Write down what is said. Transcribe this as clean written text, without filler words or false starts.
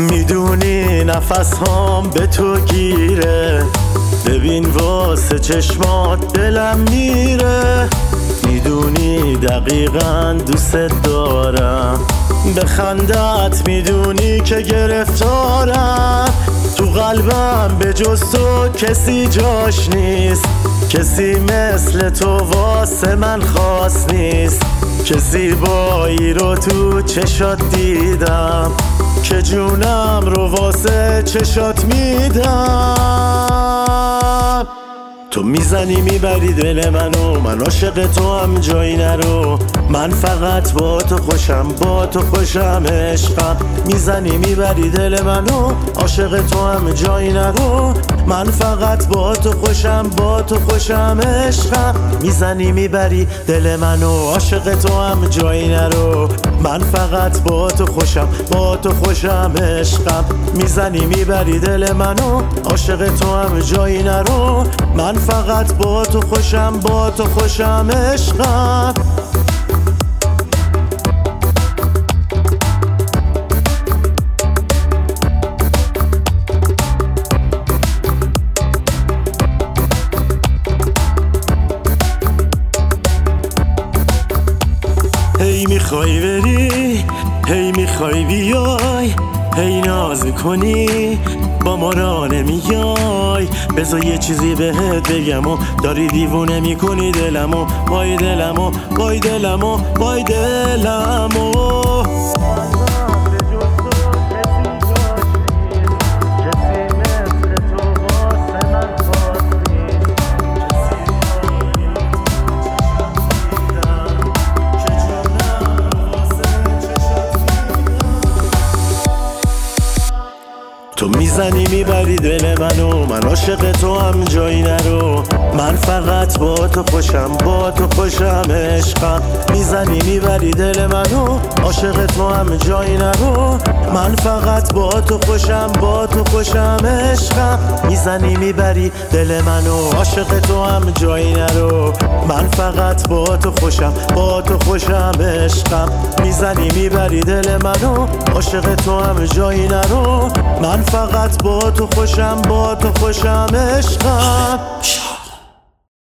میدونی نفس هام به تو گیره، ببین واسه چشمات دلم میره. میدونی دقیقاً دوست دارم، به خندت میدونی که گرفتارم. تو قلبم به جز تو کسی جاش نیست، کسی مثل تو واسه من خاص نیست. که زیبایی رو تو چشات دیدم، که جونم رو واسه چشات میدم. تو میزنی میبری دل منو، من عاشق تو هم جایی نرو. من فقط با تو خوشم، با تو خوشم عشقم. میزنی میبری دل منو، عاشق تو هم جایی نرو. من فقط با تو خوشم، با تو خوشم عشقم. میزنی میبری دل منو، عاشق تو هم جایی نرو. من فقط با تو خوشم، با تو خوشم عشقم. میزنی میبری دل منو، عاشق تو هم جایی نرو. من فقط با تو خوشم، با تو خوشم عشقم. هی میخوای بری، هی میخوای بیای، هی ناز میکنی با ما را نمیای. بذار یه چیزی بهت بگم و داری دیوونه میکنی دلمو. وای دلمو، وای دلمو، وای دلمو. تو میزنی میبری دل منو، من عاشق تو هم جایی نرو. من فقط با تو خوشم، با تو خوشم عشقم. میزنی میبری دل منو، عاشق تو هم جایی نرو. من فقط با تو خوشم، با تو خوشم عشقم. میزنی میبری دل منو، عاشق تو هم جایی نرو. من فقط با تو خوشم، با تو خوشم عشقم. میزنی میبری دل منو، عاشق تو هم جایی نرو. من فقط با تو خوشم، با تو خوشم عشقم.